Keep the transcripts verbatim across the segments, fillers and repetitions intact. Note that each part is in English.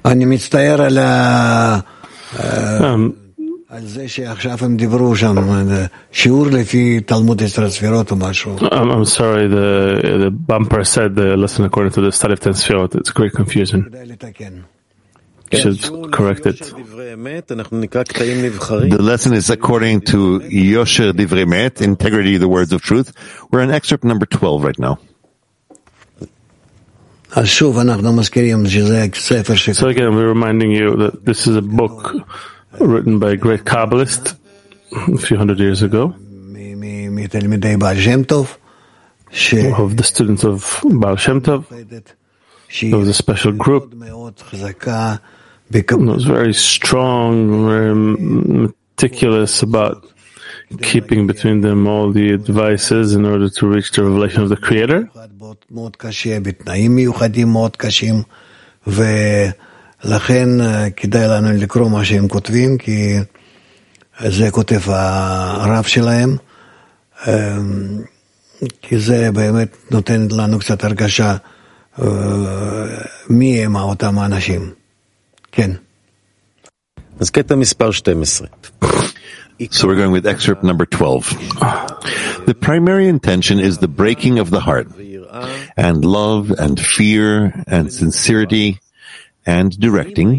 אני מצטער על ה... Um, על זה שעכשיו הם דיברו שם, שיעור לפי תלמוד עשר ספירות או משהו. I'm, I'm sorry, the, the bumper said the lesson according to the study of ten Sfirot. It's great confusion. כדאי לתקן. You should correct it. The lesson is according to Yosher Divrei Emet, Integrity, the Words of Truth. We're in excerpt number twelve right now. אז שוב אנחנו מזכירים שזה ספר ש... So again, we're reminding you that this is a book written by a great Kabbalist a few hundred years ago, מתלמידי בעל שם טוב, of the students of Baal Shem Tov. There was a special group that was very strong, very meticulous about keeping between them all the advices in order to reach the revelation of the Creator. בתנאים מיוחדים מאוד קשים, ולכן כדאי לנו לקרוא מה שהם כותבים, כי זה כותב הרב שלהם, כי זה באמת נותן לנו קצת הרגשה מי הם אותם האנשים. כן. אז קטע מספר שתים עשרה. So we're going with excerpt number twelve. The primary intention is the breaking of the heart, and love and fear and sincerity and directing.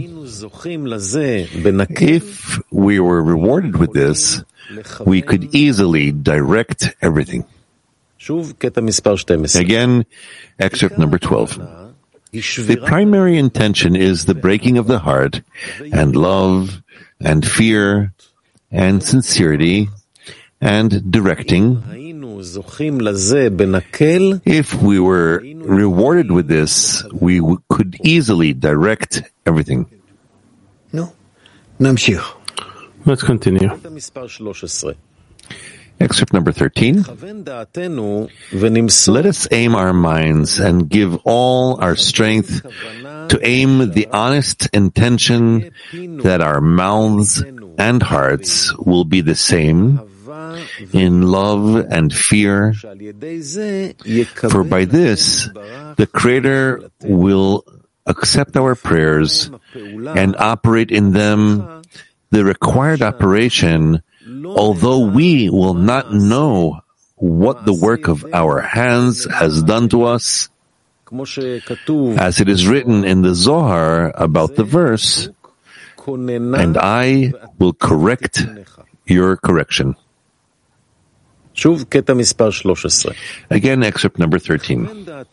If we were rewarded with this, we could easily direct everything. Again, excerpt number twelve. The primary intention is the breaking of the heart, and love and fear and sincerity and directing. If we were rewarded with this, we w- could easily direct everything. No. נמשיך. Let's continue. Excerpt number thirteen. Let us aim our minds and give all our strength to aim the honest intention that our mouths and hearts will be the same in love and fear, for by this the Creator will accept our prayers and operate in them the required operation, although we will not know what the work of our hands has done to us, as it is written in the Zohar about the verse, and I will correct your correction. Again, excerpt number thirteen.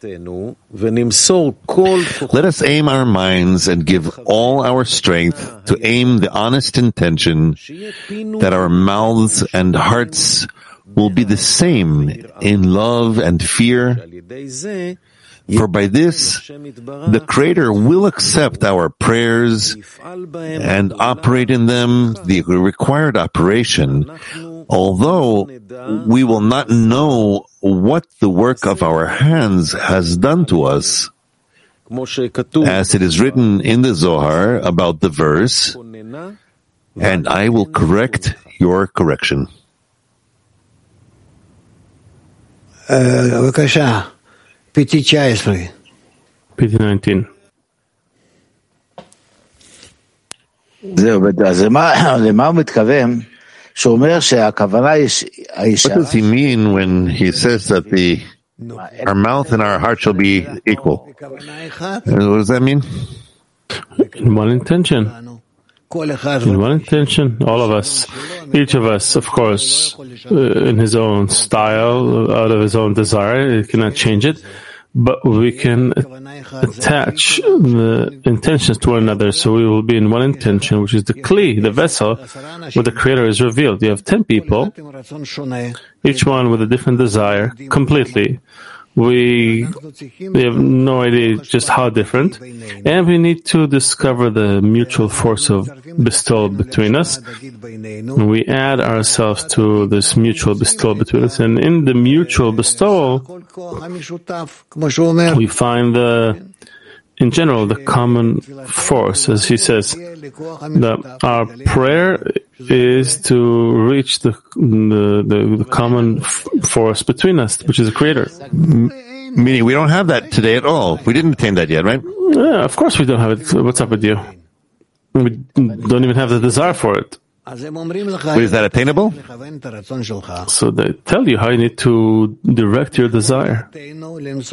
Let us aim our minds and give all our strength to aim the honest intention that our mouths and hearts will be the same in love and fear, for by this the Creator will accept our prayers and operate in them the required operation, although we will not know what the work of our hands has done to us, as it is written in the Zohar about the verse, and I will correct your correction. בבקשה, פיטי תשע עשרה. פיטי nineteen. זהו, אז למה הוא מתכוון? שאומר שהכוונה הישרה. What does he mean when he says that the our mouth and our heart shall be equal? What does that mean? In one intention. In one intention, all of us, each of us, of course, uh, in his own style, out of his own desire, he cannot change it, but we can attach the intentions to one another, so we will be in one intention, which is the kli, the vessel, where the Creator is revealed. You have ten people, each one with a different desire, completely. We, we have no idea just how different, and we need to discover the mutual force of bestowal between us. And we add ourselves to this mutual bestowal between us, and in the mutual bestowal, we find the, in general, the common force, as he says, that our prayer is to reach the the, the, the common f- force between us, which is the Creator. Meaning we don't have that today at all. We didn't attain that yet, right? Yeah, of course we don't have it. What's up with you? We don't even have the desire for it. But is that attainable? So they tell you how you need to direct your desire. It's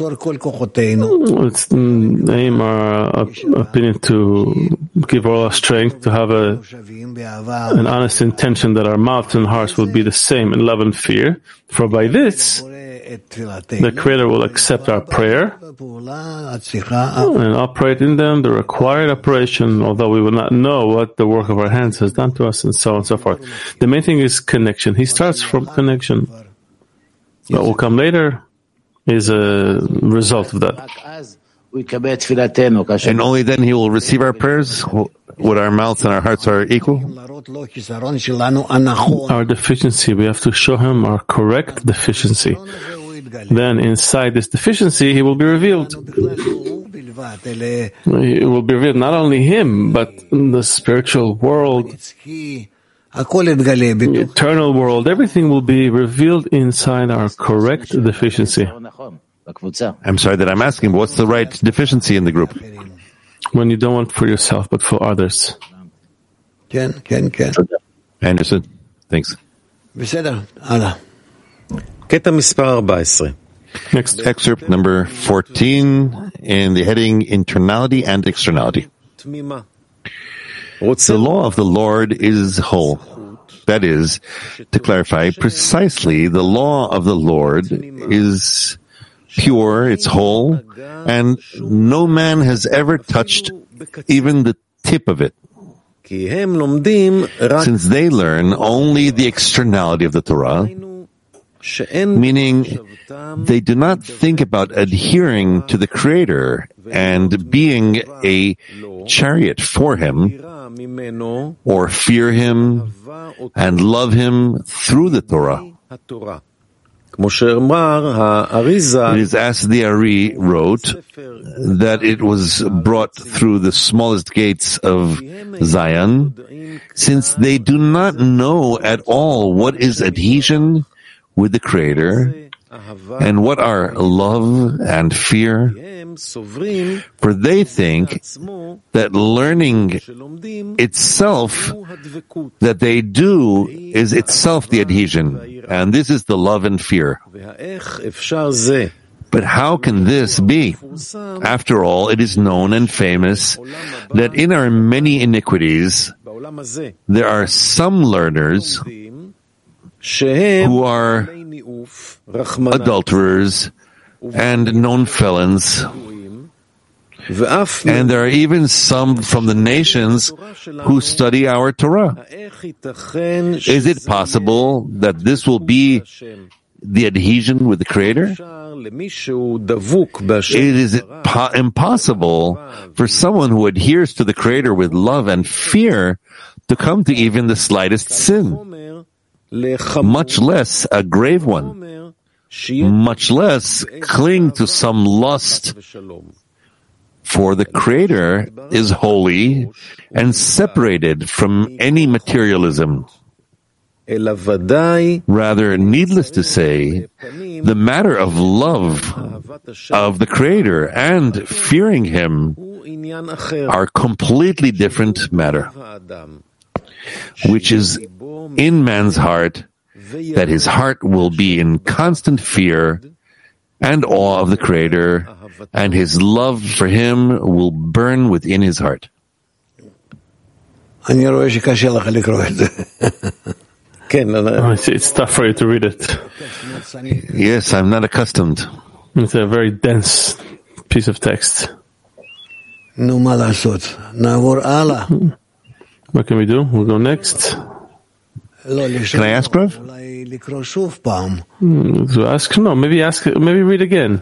mm, aim our uh, opinion to give all our strength, to have a, an honest intention that our mouths and hearts will be the same in love and fear. For by this, the Creator will accept our prayer and operate in them the required operation, although we will not know what the work of our hands has done to us, and so on and so forth. The main thing is connection. He starts from connection. What will come later is a result of that. And only then He will receive our prayers when our mouths and our hearts are equal? Our deficiency, we have to show Him our correct deficiency. Then inside this deficiency, He will be revealed. It will be revealed not only Him, but the spiritual world, the eternal world. Everything will be revealed inside our correct deficiency. I'm sorry that I'm asking, but what's the right deficiency in the group? When you don't want for yourself, but for others. Anderson, thanks. Next excerpt, number fourteen, in the heading Internality and Externality. The law of the Lord is whole. That is, to clarify precisely, the law of the Lord is pure, it's whole, and no man has ever touched even the tip of it. Since they learn only the externality of the Torah, meaning they do not think about adhering to the Creator and being a chariot for Him, or fear Him and love Him through the Torah. It is as the Ari wrote, that it was brought through the smallest gates of Zion, since they do not know at all what is adhesion with the Creator and what are love and fear, for they think that learning itself that they do is itself the adhesion, and this is the love and fear. But how can this be? After all, it is known and famous that in our many iniquities there are some learners who are adulterers and known felons, and there are even some from the nations who study our Torah. Is it possible that this will be the adhesion with the Creator? It is po- impossible for someone who adheres to the Creator with love and fear to come to even the slightest sin, much less a grave one, much less cling to some lust. For the Creator is holy and separated from any materialism. Rather, needless to say, the matter of love of the Creator and fearing Him are completely different matter, which is in man's heart, that his heart will be in constant fear and awe of the Creator, and his love for Him will burn within his heart. Oh, it's, it's tough for you to read it. Yes, I'm not accustomed. It's a very dense piece of text. What can we do? We'll go next. Can I ask, Rav? Hmm, so ask, no, maybe ask, maybe read again.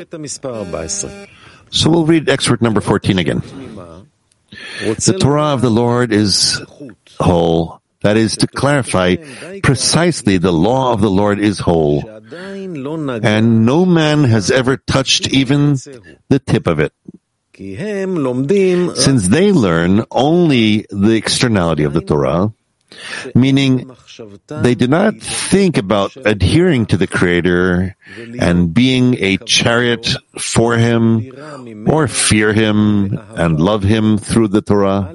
So we'll read excerpt number fourteen again. The Torah of the Lord is whole. That is, to clarify precisely, the law of the Lord is whole, and no man has ever touched even the tip of it. Since they learn only the externality of the Torah, meaning they do not think about adhering to the Creator and being a chariot for Him, or fear Him and love Him through the Torah.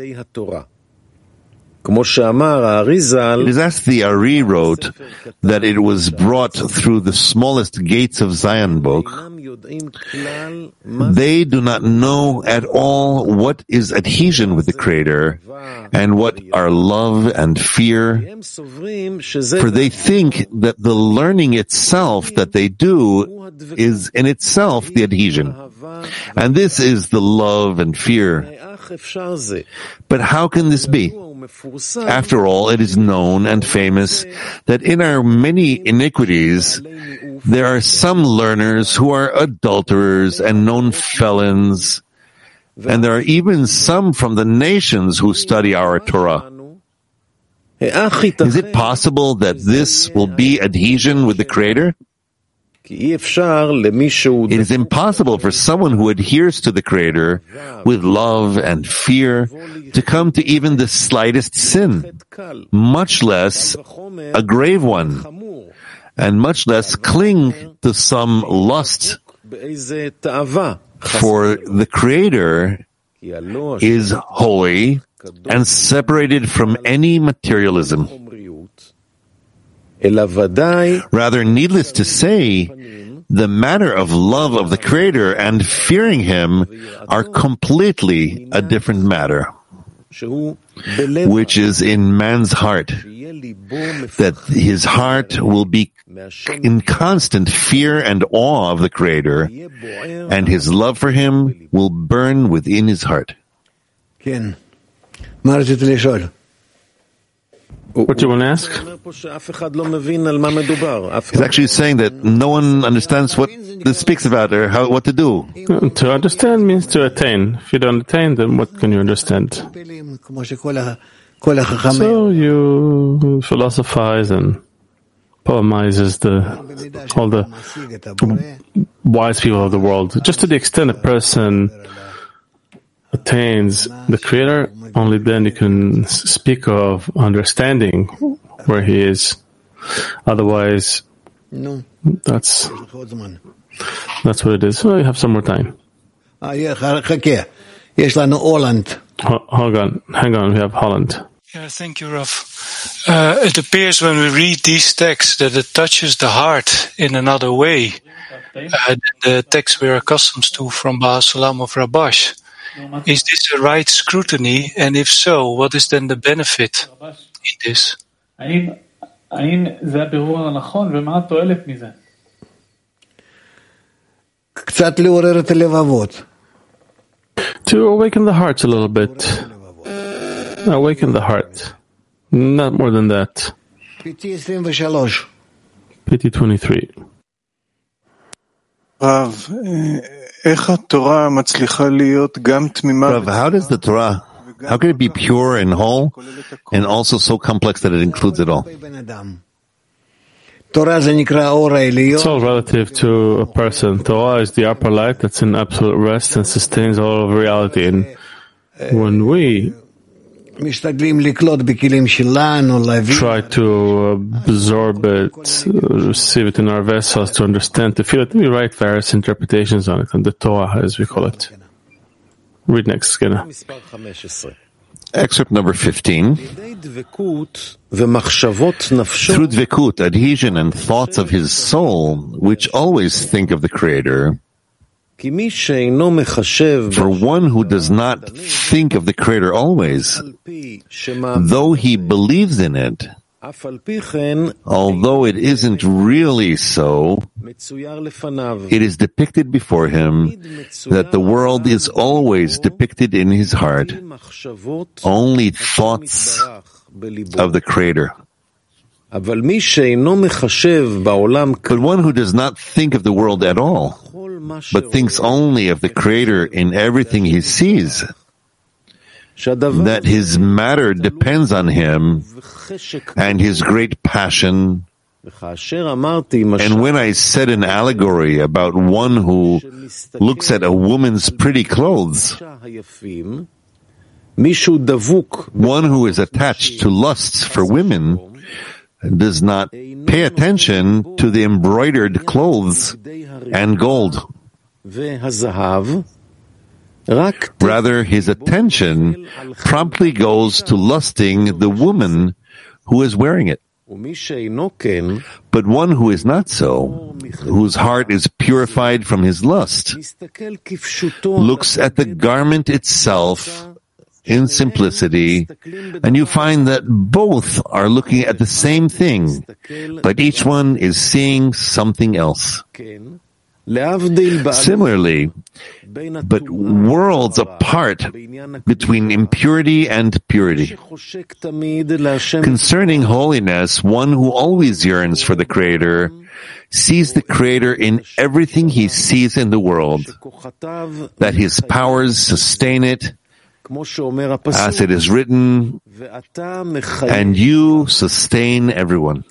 It is as the Ari wrote that it was brought through the smallest gates of Zion book. They do not know at all what is adhesion with the Creator and what are love and fear, for they think that the learning itself that they do is in itself the adhesion, and this is the love and fear. But how can this be? After all, it is known and famous that in our many iniquities there are some learners who are adulterers and known felons, and there are even some from the nations who study our Torah. Is it possible that this will be adhesion with the Creator? It is impossible for someone who adheres to the Creator with love and fear to come to even the slightest sin, much less a grave one, and much less cling to some lust. For the Creator is holy and separated from any materialism. Rather, needless to say, the matter of love of the Creator and fearing Him are completely a different matter, which is in man's heart, that his heart will be in constant fear and awe of the Creator, and his love for Him will burn within his heart. What do you want to ask? He's actually saying that no one understands what this speaks about or how what to do. To understand means to attain. If you don't attain, then what can you understand? So you philosophize and poemize as the all the wise people of the world. Just to the extent a person attains the Creator, only then you can speak of understanding where He is. Otherwise, that's that's what it is. So you have some more time. Ho- Hold on, hang on, we have Holland. Yeah, thank you, Rav. Uh, it appears when we read these texts that it touches the heart in another way uh, than the text we're accustomed to from Baal Salam of Rabash. Is this the right scrutiny, and if so, what is then the benefit in this? To awaken the hearts a little bit. Awaken the heart. Not more than that. P T twenty-three. Rav, Rav, how does the Torah, how can it be pure and whole, and also so complex that it includes it all? It's all relative to a person. Torah is the upper light that's in absolute rest and sustains all of reality. And when we try to absorb it, receive it in our vessels, to understand, to feel it, we write various interpretations on it, and the Torah, as we call it. Read next, Skinner. Excerpt number fifteen. Through dvekut, adhesion and thoughts of his soul, which always think of the Creator, for one who does not think of the Creator always, though he believes in it, although it isn't really so, it is depicted before him that the world is always depicted in his heart, only thoughts of the Creator. But one who does not think of the world at all, but thinks only of the Creator in everything he sees, that his matter depends on him and his great passion. And when I said an allegory about one who looks at a woman's pretty clothes, One who is attached to lusts for women does not pay attention to the embroidered clothes and gold. Rather, his attention promptly goes to lusting the woman who is wearing it. But one who is not so, whose heart is purified from his lust, looks at the garment itself in simplicity, and you find that both are looking at the same thing, but each one is seeing something else. Similarly, but worlds apart between impurity and purity. Concerning holiness, one who always yearns for the Creator sees the Creator in everything he sees in the world, that his powers sustain it, as it is written, and you sustain everyone.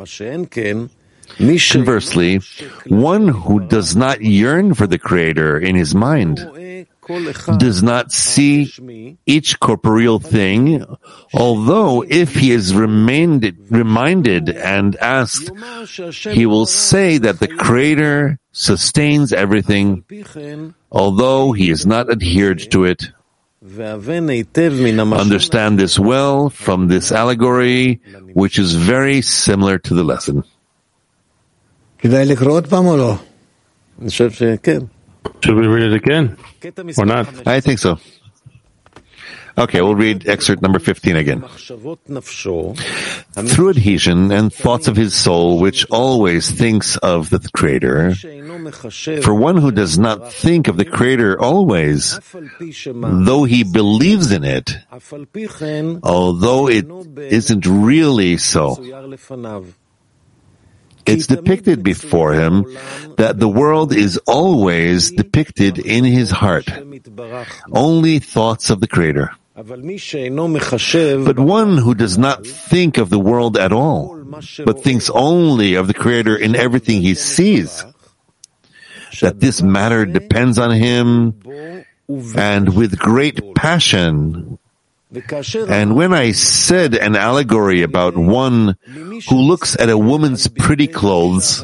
Conversely, one who does not yearn for the Creator in his mind does not see each corporeal thing, although if he is reminded, reminded and asked, he will say that the Creator sustains everything, although he is not adhered to it. Understand this well from this allegory, which is very similar to the lesson. Should we read it again? Or not? I think so. Okay, we'll read excerpt number fifteen again. Through adhesion and thoughts of his soul, which always thinks of the Creator, for one who does not think of the Creator always, though he believes in it, although it isn't really so, it's depicted before him that the world is always depicted in his heart, only thoughts of the Creator. But one who does not think of the world at all, but thinks only of the Creator in everything he sees, that this matter depends on him, and with great passion. And when I said an allegory about one who looks at a woman's pretty clothes,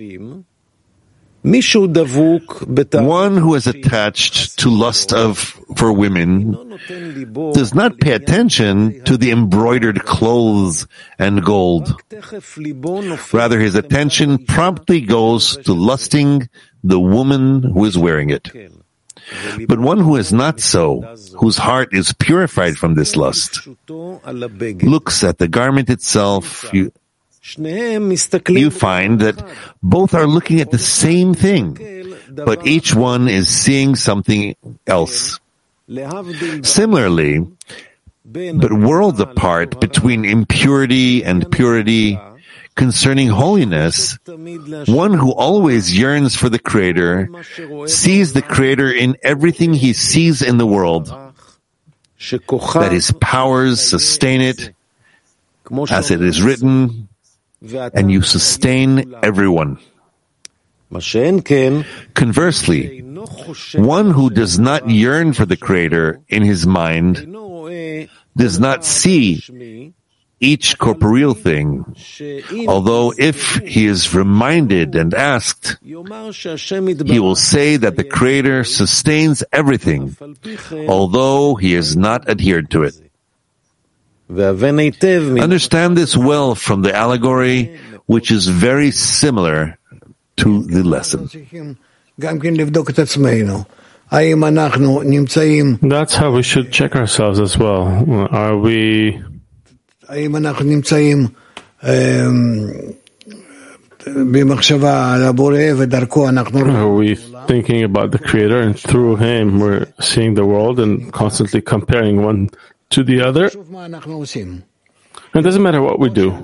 one who is attached to lust of for women does not pay attention to the embroidered clothes and gold. Rather, his attention promptly goes to lusting the woman who is wearing it. But one who is not so, whose heart is purified from this lust, looks at the garment itself. You, you find that both are looking at the same thing, but each one is seeing something else. Similarly, but worlds apart between impurity and purity, concerning holiness, one who always yearns for the Creator sees the Creator in everything he sees in the world, that his powers sustain it, as it is written, and you sustain everyone. Conversely, one who does not yearn for the Creator in his mind does not see each corporeal thing, although if he is reminded and asked, he will say that the Creator sustains everything, although he is not adhered to it. Understand this well from the allegory, which is very similar to the lesson. That's how we should check ourselves as well. Are we Are we thinking about the Creator, and through Him we're seeing the world and constantly comparing one to the other? It doesn't matter what we do.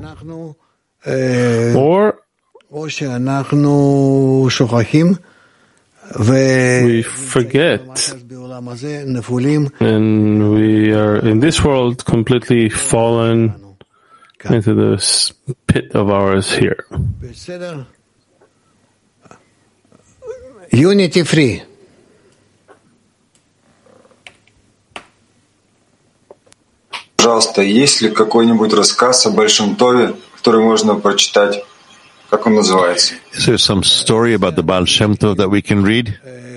Or we forget, and we are in this world completely fallen into this pit of ours here. Unity free. Пожалуйста, есть ли какой-нибудь рассказ о Большом Тове, который можно прочитать? Как он называется? Is there some story about the Baal Shem Tov that we can read?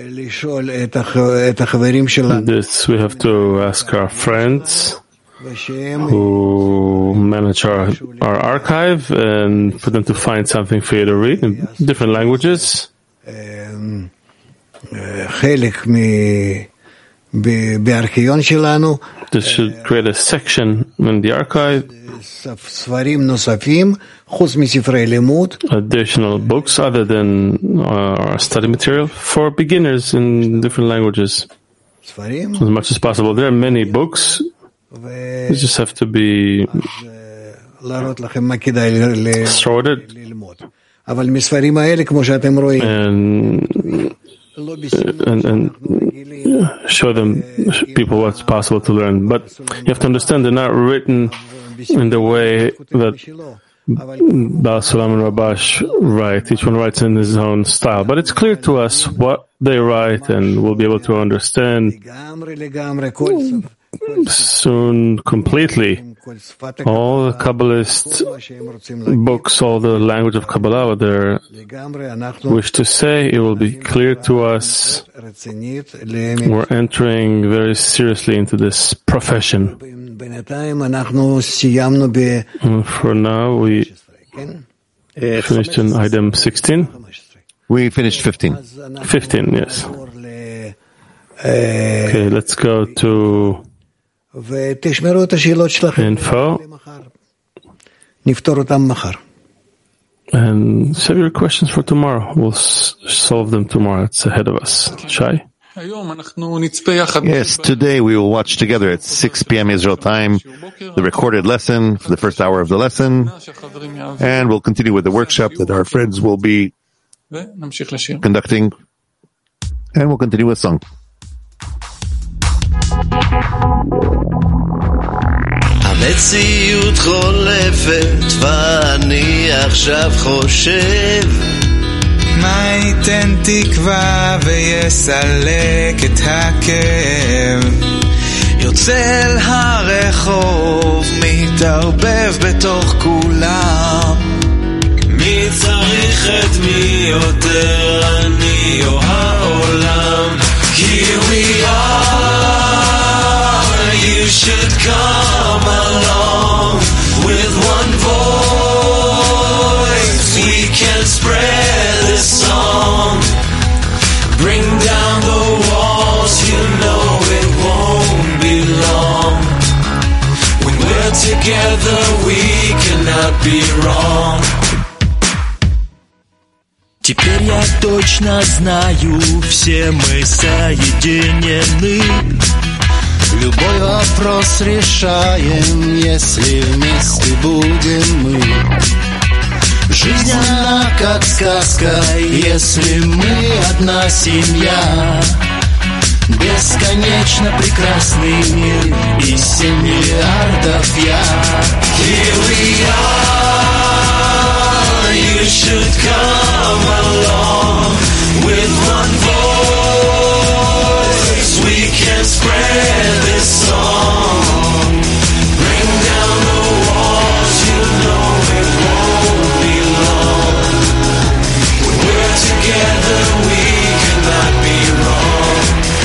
This we have to ask our friends who manage our, our archive and for them to find something for you to read in different languages. This should create a section in the archive. Additional books other than our study material for beginners in different languages. As much as possible. There are many books. You just have to be sorted. And And, and show them people what's possible to learn. But you have to understand they're not written in the way that Baal Sulam and Rabash write. Each one writes in his own style. But it's clear to us what they write, and we'll be able to understand soon completely all the Kabbalist books, all the language of Kabbalah, what they wish to say. It will be clear to us. We're entering very seriously into this profession. And for now, we finished in item sixteen. We finished fifteen. fifteen, yes. Okay, let's go to info. And save your questions for tomorrow. We'll s- solve them tomorrow. It's ahead of us. Shai? Yes, today we will watch together at six p.m. Israel time the recorded lesson for the first hour of the lesson, and we'll continue with the workshop that our friends will be conducting, and we'll continue with song. המציאות חולפת ואני עכשיו חושב מה ייתן תקווה ויסלק את הכאב יוצא אל הרחוב מתערבב בתוך כולם מי צריך את מי יותר אני או העולם Here we are You should come along with one voice we can spread this song bring down the walls you know it won't be long when we're together we cannot be wrong Теперь я точно знаю все мы соединены Любой вопрос решаем, если вместе будем мы. Жизнь она как сказка, если мы одна семья. Бесконечно прекрасный мир и семь миллиардов я. Here we are, you should come along with one voice. We can spread this song. Bring down the walls, you know it won't be long. When we're together, we cannot be wrong.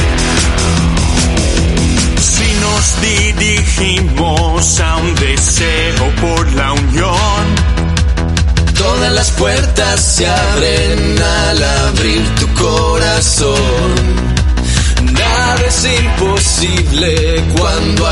Si nos dirigimos a un deseo por la unión, todas las puertas se abren al abrir tu corazón. Nada es imposible cuando